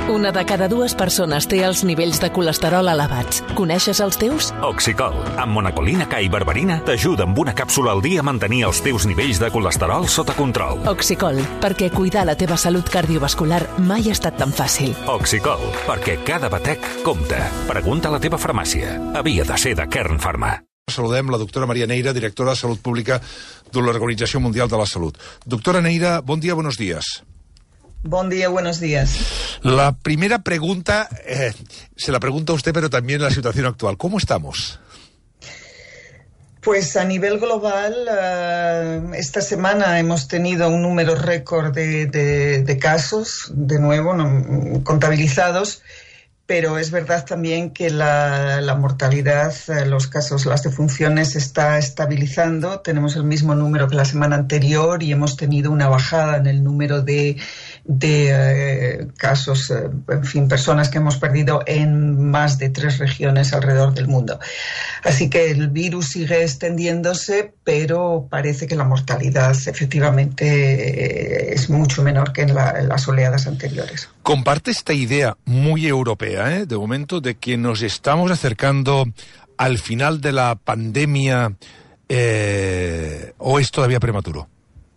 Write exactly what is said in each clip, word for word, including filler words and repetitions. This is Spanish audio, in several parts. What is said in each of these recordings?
Una de cada dues persones té els nivells de colesterol elevats. Coneixes els teus? Oxicol, amb monacolina K i berberina, t'ajuda amb una càpsula al dia a mantenir els teus nivells de colesterol sota control. Oxicol, perquè cuidar la teva salut cardiovascular mai ha estat tan fàcil. Oxicol, perquè cada batec compta. Pregunta a la teva farmàcia. Havia de ser de Kern Pharma. Saludem la doctora Maria Neira, directora de Salut Pública de l'Organització Mundial de la Salut. Doctora Neira, bon dia, buenos días. Buen día, buenos días. La primera pregunta, eh, se la pregunta a usted, pero también en la situación actual. ¿Cómo estamos? Pues a nivel global, uh, esta semana hemos tenido un número récord de, de, de casos, de nuevo, no, contabilizados, pero es verdad también que la, la mortalidad, los casos, las defunciones se está estabilizando. Tenemos el mismo número que la semana anterior y hemos tenido una bajada en el número de, de eh, casos, eh, en fin, personas que hemos perdido en más de tres regiones alrededor del mundo. Así que el virus sigue extendiéndose, pero parece que la mortalidad efectivamente eh, es mucho menor que en, la, en las oleadas anteriores. Comparte esta idea muy europea, ¿eh? de momento, de que nos estamos acercando al final de la pandemia, eh, ¿o es todavía prematuro?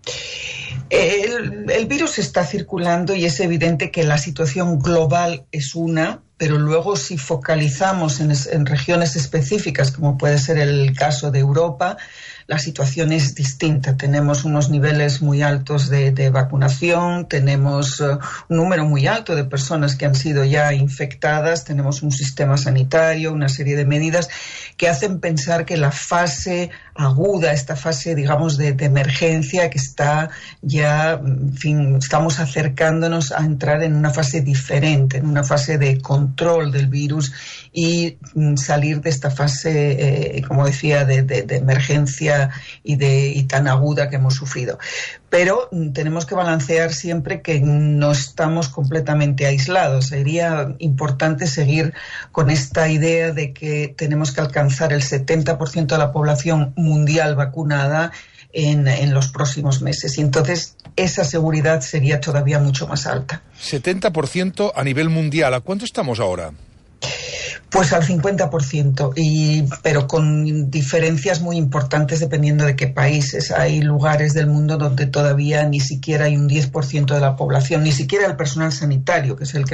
El, el virus está circulando y es evidente que la situación global es una, pero luego si focalizamos en, en regiones específicas, como puede ser el caso de Europa, la situación es distinta. Tenemos unos niveles muy altos de, de vacunación, tenemos uh, un número muy alto de personas que han sido ya infectadas, tenemos un sistema sanitario, una serie de medidas que hacen pensar que la fase aguda, esta fase, digamos, de, de emergencia, que está ya, en fin, estamos acercándonos a entrar en una fase diferente, en una fase de control del virus y mm, salir de esta fase, eh, como decía, de, de, de emergencia y, de, y tan aguda que hemos sufrido. Pero mm, tenemos que balancear siempre que no estamos completamente aislados. Sería importante seguir con esta idea de que tenemos que alcanzar el setenta por ciento de la población mundial vacunada en, en los próximos meses. Y entonces esa seguridad sería todavía mucho más alta. setenta por ciento a nivel mundial. ¿A cuánto estamos ahora? Pues al cincuenta por ciento, y, pero con diferencias muy importantes dependiendo de qué países. Hay lugares del mundo donde todavía ni siquiera hay un diez por ciento de la población, ni siquiera el personal sanitario, que es el que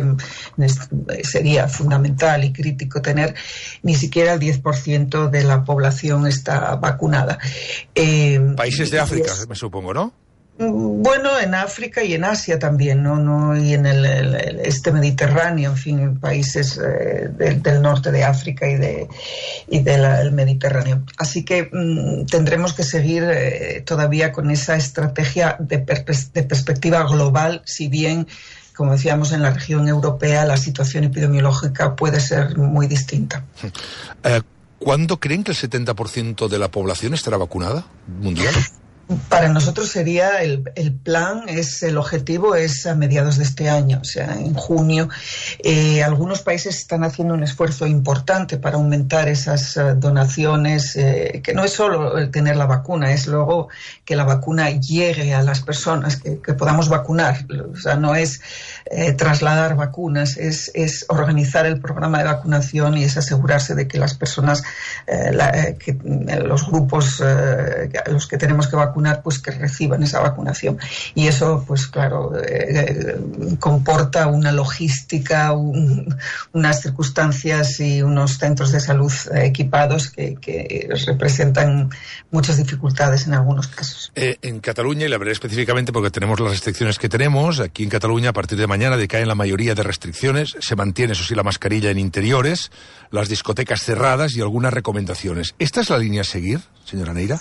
sería fundamental y crítico tener, ni siquiera el diez por ciento de la población está vacunada. Eh, países de África, es, me supongo, ¿no? Bueno, en África y en Asia también, ¿no? no y en el, el, el este Mediterráneo, en fin, países eh, del, del norte de África y de y del Mediterráneo. Así que mmm, tendremos que seguir eh, todavía con esa estrategia de, per de perspectiva global, si bien, como decíamos, en la región europea la situación epidemiológica puede ser muy distinta. Eh, ¿Cuándo creen que el setenta por ciento de la población estará vacunada mundial? Para nosotros sería el, el plan, es el objetivo es a mediados de este año, o sea, en junio. Eh, algunos países están haciendo un esfuerzo importante para aumentar esas uh, donaciones, eh, que no es solo el tener la vacuna, es luego que la vacuna llegue a las personas, que, que podamos vacunar. O sea, no es eh, trasladar vacunas, es, es organizar el programa de vacunación y es asegurarse de que las personas, eh, la, eh, que, eh, los grupos eh, los que tenemos que vacunar, pues que reciban esa vacunación. Y eso, pues claro, eh, comporta una logística, un, unas circunstancias y unos centros de salud eh, equipados que, que representan muchas dificultades en algunos casos. Eh, en Cataluña, y la veré específicamente porque tenemos las restricciones que tenemos, aquí en Cataluña a partir de mañana decaen la mayoría de restricciones, se mantiene, eso sí, la mascarilla en interiores, las discotecas cerradas y algunas recomendaciones. ¿Esta es la línea a seguir, señora Neira?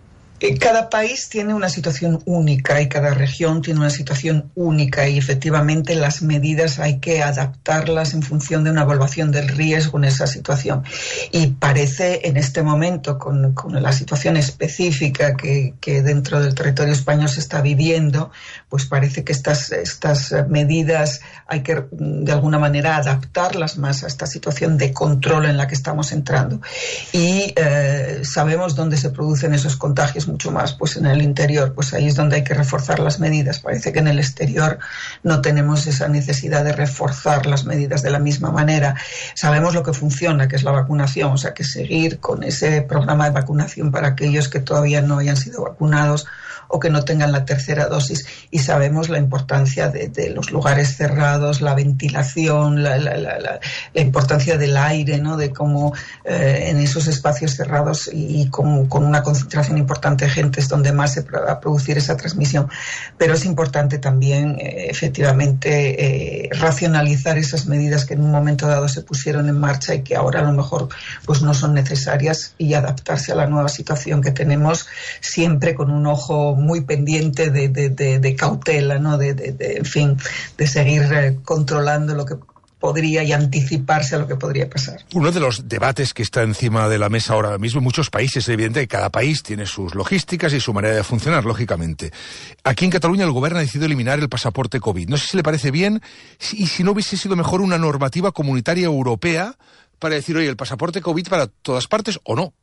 Cada país tiene una situación única y cada región tiene una situación única y efectivamente las medidas hay que adaptarlas en función de una evaluación del riesgo en esa situación. Y parece en este momento, con, con la situación específica que, que dentro del territorio español se está viviendo, pues parece que estas, estas medidas hay que de alguna manera adaptarlas más a esta situación de control en la que estamos entrando. Y eh, sabemos dónde se producen esos contagios mucho más pues en el interior, pues ahí es donde hay que reforzar las medidas. Parece que en el exterior no tenemos esa necesidad de reforzar las medidas de la misma manera. Sabemos lo que funciona, que es la vacunación, o sea que seguir con ese programa de vacunación para aquellos que todavía no hayan sido vacunados o que no tengan la tercera dosis, y sabemos la importancia de, de los lugares cerrados, la ventilación, la, la, la, la, la importancia del aire, ¿no? De cómo eh, en esos espacios cerrados y, y con, con una concentración importante de gente es donde más se va a producir esa transmisión. Pero es importante también eh, efectivamente eh, racionalizar esas medidas que en un momento dado se pusieron en marcha y que ahora a lo mejor pues no son necesarias, y adaptarse a la nueva situación que tenemos, siempre con un ojo muy pendiente de, de, de, de cautela, ¿no? De, de, de, en fin, de seguir eh, controlando lo que podría y anticiparse a lo que podría pasar. Uno de los debates que está encima de la mesa ahora mismo en muchos países, es evidente que cada país tiene sus logísticas y su manera de funcionar, lógicamente. Aquí en Cataluña el gobierno ha decidido eliminar el pasaporte COVID. No sé si le parece bien y si no hubiese sido mejor una normativa comunitaria europea para decir, oye, el pasaporte COVID para todas partes o no.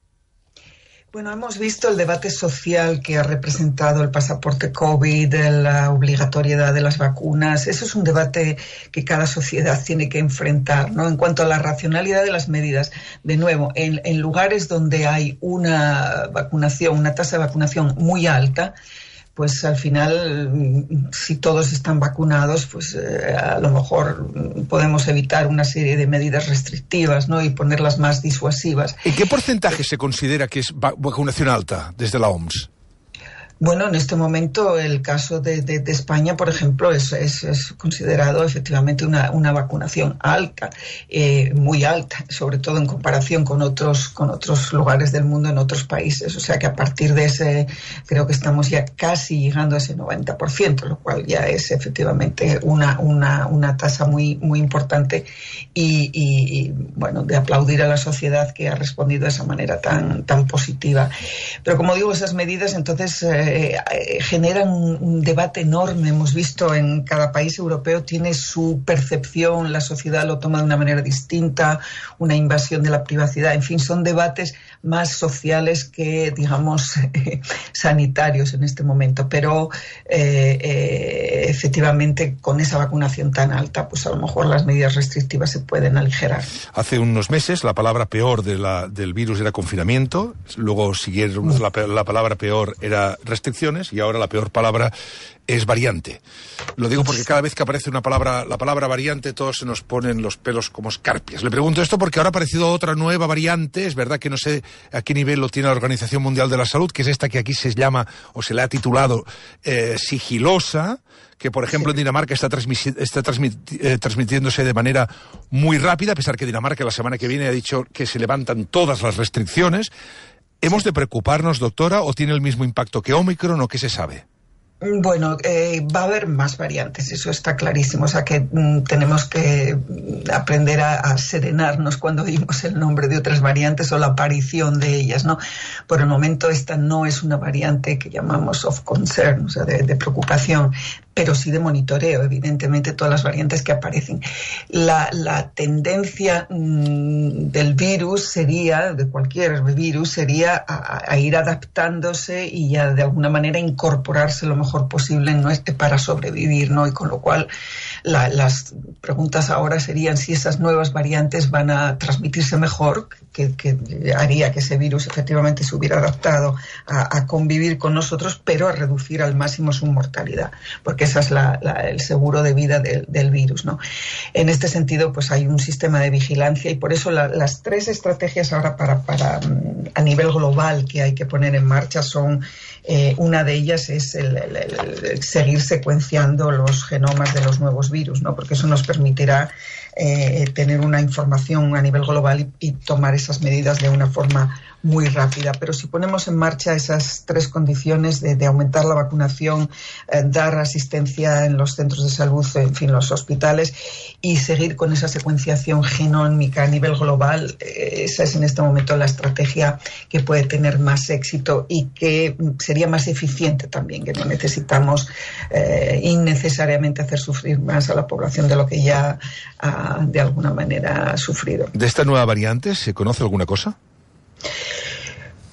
Bueno, hemos visto el debate social que ha representado el pasaporte COVID, la obligatoriedad de las vacunas. Eso es un debate que cada sociedad tiene que enfrentar, ¿no? En cuanto a la racionalidad de las medidas, de nuevo, en, en lugares donde hay una vacunación, una tasa de vacunación muy alta, pues al final, si todos están vacunados, pues eh, a lo mejor podemos evitar una serie de medidas restrictivas, ¿no? Y ponerlas más disuasivas. ¿En qué porcentaje se considera que es vacunación alta desde la O M S? Bueno, en este momento el caso de, de, de España, por ejemplo, es, es, es considerado efectivamente una, una vacunación alta, eh, muy alta, sobre todo en comparación con otros, con otros lugares del mundo, en otros países. O sea que a partir de ese, creo que estamos ya casi llegando a ese noventa por ciento, lo cual ya es efectivamente una, una, una tasa muy, muy importante y, y, y, bueno, de aplaudir a la sociedad que ha respondido de esa manera tan, tan positiva. Pero como digo, esas medidas entonces eh, Eh, eh, generan un, un debate enorme. Hemos visto en cada país europeo tiene su percepción, la sociedad lo toma de una manera distinta, una invasión de la privacidad, en fin, son debates más sociales que, digamos, eh, sanitarios en este momento, pero eh, eh, efectivamente con esa vacunación tan alta, pues a lo mejor las medidas restrictivas se pueden aligerar. Hace unos meses la palabra peor de la, del virus era confinamiento, luego siguieron la, la palabra peor era restricciones y ahora la peor palabra es variante. Lo digo porque cada vez que aparece una palabra, la palabra variante, todos se nos ponen los pelos como escarpias. Le pregunto esto porque ahora ha aparecido otra nueva variante, es verdad que no sé a qué nivel lo tiene la Organización Mundial de la Salud, que es esta que aquí se llama, o se le ha titulado, eh, sigilosa, que por ejemplo en Dinamarca está, transmisi- está transmiti- eh, transmitiéndose de manera muy rápida, a pesar que Dinamarca la semana que viene ha dicho que se levantan todas las restricciones. ¿Hemos de preocuparnos, doctora, o tiene el mismo impacto que Omicron, o qué se sabe? Bueno, eh, va a haber más variantes, eso está clarísimo. O sea que mm, tenemos que aprender a, a serenarnos cuando oímos el nombre de otras variantes o la aparición de ellas, ¿no? Por el momento esta no es una variante que llamamos of concern, o sea, de, de preocupación, pero sí de monitoreo, evidentemente, todas las variantes que aparecen. La, la tendencia mmm, del virus sería, de cualquier virus, sería a, a ir adaptándose y a de alguna manera incorporarse lo mejor posible en nuestro, para sobrevivir, ¿no? Y con lo cual la, las preguntas ahora serían si esas nuevas variantes van a transmitirse mejor, que, que haría que ese virus efectivamente se hubiera adaptado a, a convivir con nosotros, pero a reducir al máximo su mortalidad, porque ese es la, la, el seguro de vida del, del virus, ¿no? En este sentido, pues hay un sistema de vigilancia y por eso la, las tres estrategias ahora para, para a nivel global que hay que poner en marcha son, eh, una de ellas es el, el, el, el seguir secuenciando los genomas de los nuevos virus, ¿no? Porque eso nos permitirá eh, tener una información a nivel global y, y tomar esas medidas de una forma muy rápida. Pero si ponemos en marcha esas tres condiciones de, de aumentar la vacunación, eh, dar asistencia en los centros de salud, en fin, los hospitales, y seguir con esa secuenciación genómica a nivel global, eh, esa es en este momento la estrategia que puede tener más éxito y que sería más eficiente también, que no necesitamos eh, innecesariamente hacer sufrir más a la población de lo que ya ha, de alguna manera ha sufrido. ¿De esta nueva variante se conoce alguna cosa?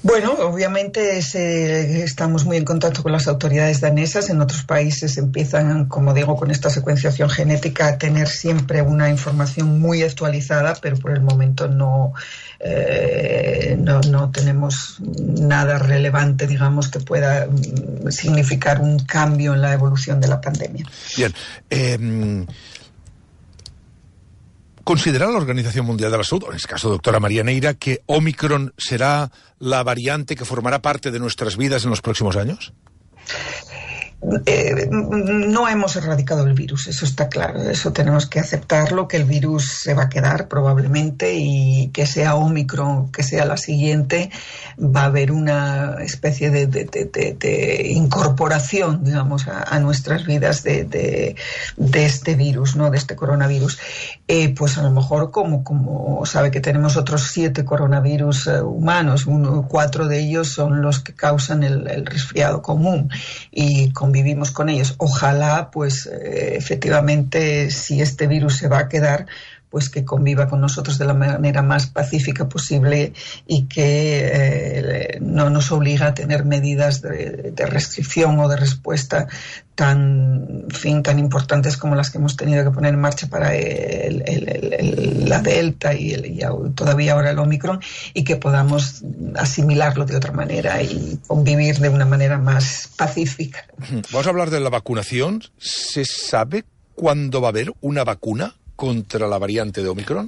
Bueno, obviamente se, estamos muy en contacto con las autoridades danesas. En otros países empiezan, como digo, con esta secuenciación genética a tener siempre una información muy actualizada, pero por el momento no, eh, no, no tenemos nada relevante, digamos, que pueda significar un cambio en la evolución de la pandemia. Bien. Eh... ¿Considera la Organización Mundial de la Salud, en este caso doctora María Neira, que Omicron será la variante que formará parte de nuestras vidas en los próximos años? Eh, no hemos erradicado el virus, eso está claro, eso tenemos que aceptarlo, que el virus se va a quedar probablemente, y que sea Omicron, que sea la siguiente, va a haber una especie de, de, de, de, de incorporación, digamos, a, a nuestras vidas de, de, de este virus, ¿no? De este coronavirus. Eh, pues a lo mejor como, como sabe que tenemos otros siete coronavirus eh, humanos, uno, cuatro de ellos son los que causan el, el resfriado común, y con vivimos con ellos. Ojalá, pues, eh, efectivamente, si este virus se va a quedar, pues que conviva con nosotros de la manera más pacífica posible y que eh, no nos obliga a tener medidas de, de restricción o de respuesta tan, en fin, tan importantes como las que hemos tenido que poner en marcha para el, el, el, el, la Delta y, el, y todavía ahora el Omicron, y que podamos asimilarlo de otra manera y convivir de una manera más pacífica. Vamos a hablar de la vacunación. ¿Se sabe cuándo va a haber una vacuna contra la variante de Omicron?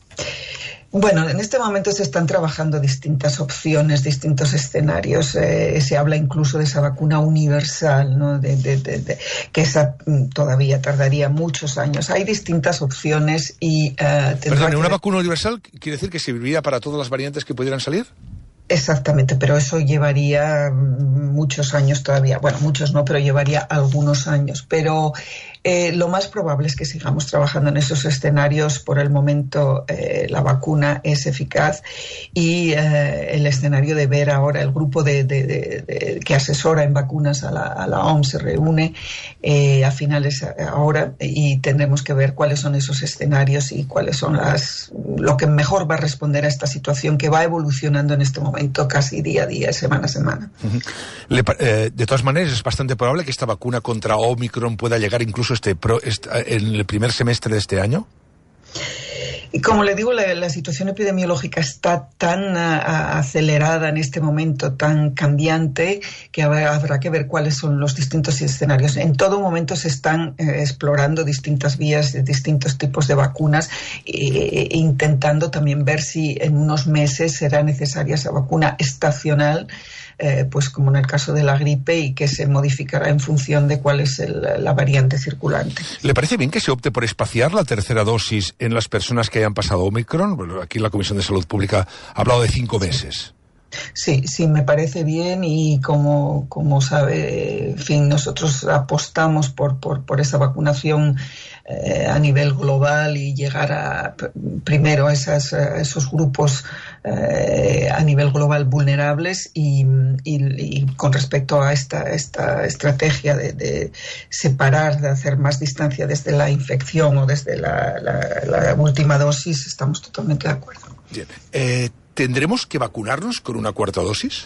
Bueno, en este momento se están trabajando distintas opciones, distintos escenarios. Eh, se habla incluso de esa vacuna universal, ¿no? de, de, de, de, que esa todavía tardaría muchos años. Hay distintas opciones y... Uh, Perdón, ¿una que... vacuna universal quiere decir que serviría para todas las variantes que pudieran salir? Exactamente, pero eso llevaría muchos años todavía. Bueno, muchos no, pero llevaría algunos años. Pero eh, lo más probable es que sigamos trabajando en esos escenarios. Por el momento eh, la vacuna es eficaz, y eh, el escenario de ver ahora el grupo de, de, de, de, que asesora en vacunas a la, a la O M S se reúne eh, a finales ahora, y tendremos que ver cuáles son esos escenarios y cuáles son las lo que mejor va a responder a esta situación que va evolucionando en este momento, casi día a día, semana a semana. Uh-huh. Le, eh, de todas maneras, es bastante probable que esta vacuna contra Omicron pueda llegar incluso este, pro, este en el primer semestre de este año. Y como le digo, la, la situación epidemiológica está tan a, acelerada en este momento, tan cambiante, que habrá, habrá que ver cuáles son los distintos escenarios. En todo momento se están eh, explorando distintas vías, de distintos tipos de vacunas, e, e intentando también ver si en unos meses será necesaria esa vacuna estacional, eh, pues como en el caso de la gripe, y que se modificará en función de cuál es el, la variante circulante. ¿Le parece bien que se opte por espaciar la tercera dosis en las personas que hayan pasado Omicron? Bueno, aquí la Comisión de Salud Pública ha hablado de cinco meses. Sí, sí, me parece bien, y como, como sabe, en fin, nosotros apostamos por, por, por esa vacunación eh, a nivel global, y llegar a primero a, esas, a esos grupos eh, a nivel global vulnerables, y, y, y con respecto a esta, esta estrategia de, de separar, de hacer más distancia desde la infección o desde la, la, la última dosis, estamos totalmente de acuerdo. Bien. Eh, ¿Tendremos que vacunarnos con una cuarta dosis?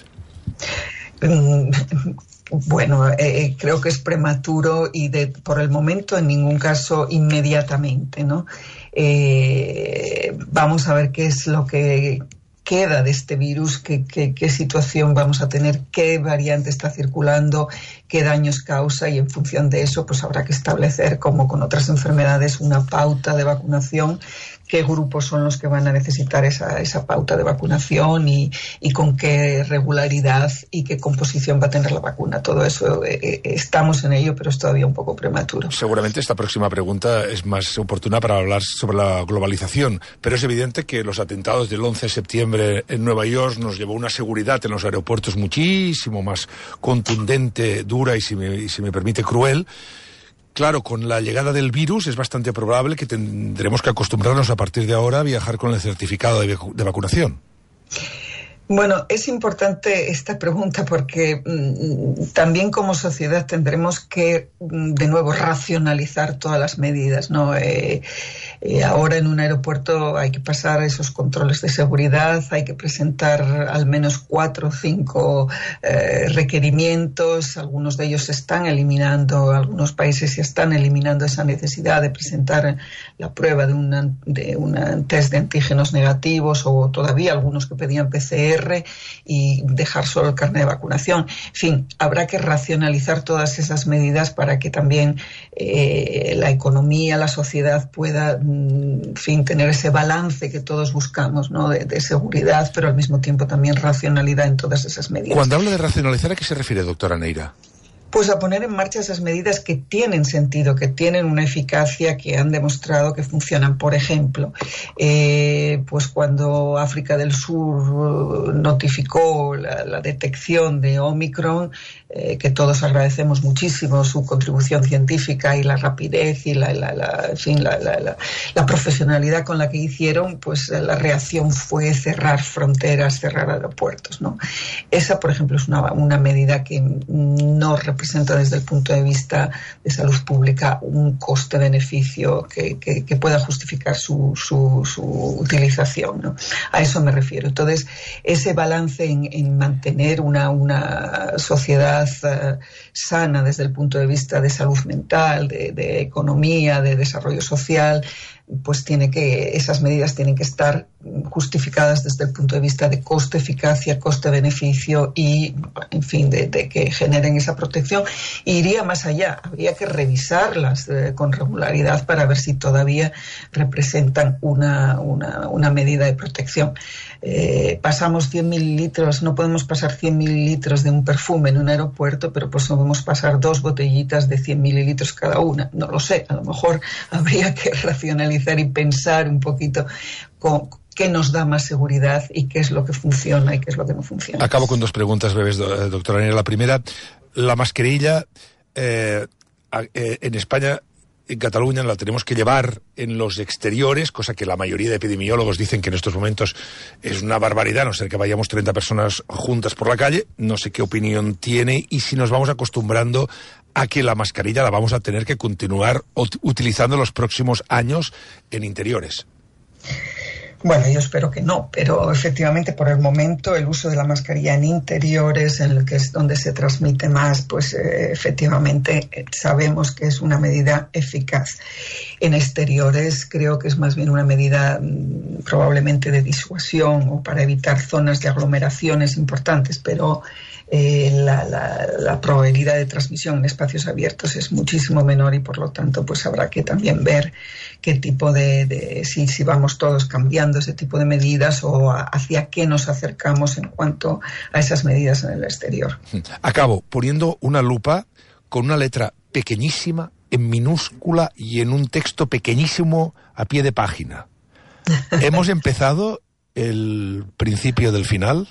Bueno, eh, creo que es prematuro, y de, por el momento en ningún caso inmediatamente, ¿no? Eh, vamos a ver qué es lo que queda de este virus, qué, qué, qué situación vamos a tener, qué variante está circulando, qué daños causa, y en función de eso pues habrá que establecer, como con otras enfermedades, una pauta de vacunación, qué grupos son los que van a necesitar esa, esa pauta de vacunación, y, y con qué regularidad y qué composición va a tener la vacuna. Todo eso eh, estamos en ello, pero es todavía un poco prematuro. Seguramente esta próxima pregunta es más oportuna para hablar sobre la globalización, pero es evidente que los atentados del once de septiembre en Nueva York nos llevó una seguridad en los aeropuertos muchísimo más contundente, dura y, si me, y si me permite, cruel. Claro, con la llegada del virus es bastante probable que tendremos que acostumbrarnos a partir de ahora a viajar con el certificado de, de vacunación. Bueno, es importante esta pregunta porque mmm, también como sociedad tendremos que, mmm, de nuevo, racionalizar todas las medidas, ¿no? Eh, Eh, ahora en un aeropuerto hay que pasar esos controles de seguridad, hay que presentar al menos cuatro o cinco eh, requerimientos, algunos de ellos se están eliminando, algunos países ya están eliminando esa necesidad de presentar la prueba de una, de una test de antígenos negativos, o todavía algunos que pedían P C R, y dejar solo el carnet de vacunación. En fin, habrá que racionalizar todas esas medidas para que también eh, la economía, la sociedad pueda, en fin, tener ese balance que todos buscamos, ¿no? de, de seguridad, pero al mismo tiempo también racionalidad en todas esas medidas. Cuando habla de racionalizar, ¿a qué se refiere, doctora Neira? Pues a poner en marcha esas medidas que tienen sentido, que tienen una eficacia, que han demostrado que funcionan. Por ejemplo, eh, pues cuando África del Sur notificó la, la detección de Omicron, eh, que todos agradecemos muchísimo su contribución científica y la rapidez y la, la, la, en fin, la, la, la, la profesionalidad con la que hicieron, pues la reacción fue cerrar fronteras, cerrar aeropuertos, ¿no? Esa, por ejemplo, es una, una medida que no representa desde el punto de vista de salud pública un coste-beneficio que, que, que pueda justificar su, su, su utilización, ¿no? A eso me refiero. Entonces, ese balance en, en mantener una, una sociedad uh, sana desde el punto de vista de salud mental, de, de economía, de desarrollo social, pues tiene que, esas medidas tienen que estar justificadas desde el punto de vista de coste, eficacia, coste-beneficio y, en fin, de, de que generen esa protección. E iría más allá, habría que revisarlas eh, con regularidad para ver si todavía representan una, una, una medida de protección. Eh, pasamos cien mililitros, no podemos pasar cien mililitros de un perfume en un aeropuerto, pero pues podemos pasar dos botellitas de cien mililitros cada una. No lo sé, a lo mejor habría que racionalizar y pensar un poquito con qué nos da más seguridad y qué es lo que funciona y qué es lo que no funciona. Acabo con dos preguntas breves, doctora Neira. La primera, la mascarilla eh, eh, en España, en Cataluña, la tenemos que llevar en los exteriores, cosa que la mayoría de epidemiólogos dicen que en estos momentos es una barbaridad, a no ser que vayamos treinta personas juntas por la calle. No sé qué opinión tiene y si nos vamos acostumbrando a que la mascarilla la vamos a tener que continuar utilizando los próximos años en interiores. Bueno, yo espero que no, pero efectivamente por el momento el uso de la mascarilla en interiores, en el que es donde se transmite más, pues eh, efectivamente eh, sabemos que es una medida eficaz. En exteriores creo que es más bien una medida mmm, probablemente de disuasión o para evitar zonas de aglomeraciones importantes, pero eh, la, la, la probabilidad de transmisión en espacios abiertos es muchísimo menor y por lo tanto pues habrá que también ver qué tipo de, de si, si vamos todos cambiando ese tipo de medidas o a, hacia qué nos acercamos en cuanto a esas medidas en el exterior. Acabo poniendo una lupa con una letra pequeñísima, en minúscula y en un texto pequeñísimo a pie de página. ¿Hemos empezado el principio del final?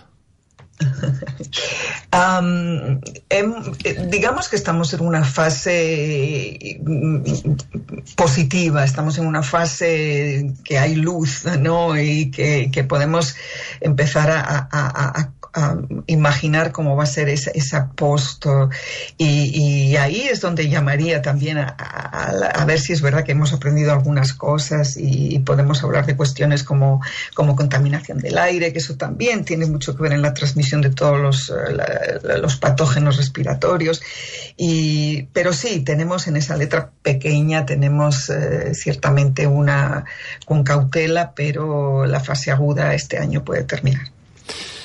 Um, em, digamos que estamos en una fase positiva, estamos en una fase que hay luz, ¿no? Y que, que podemos empezar a, a, a, a imaginar cómo va a ser esa, esa post y, y ahí es donde llamaría también a, a, a ver si es verdad que hemos aprendido algunas cosas y, y podemos hablar de cuestiones como, como contaminación del aire, que eso también tiene mucho que ver en la transmisión de todos los, la, los patógenos respiratorios. Y, pero sí, tenemos en esa letra pequeña, tenemos eh, ciertamente una con cautela, pero la fase aguda este año puede terminar.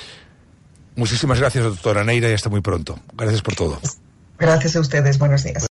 Muchísimas gracias, doctora Neira, y hasta muy pronto. Gracias por todo. Gracias a ustedes, buenos días.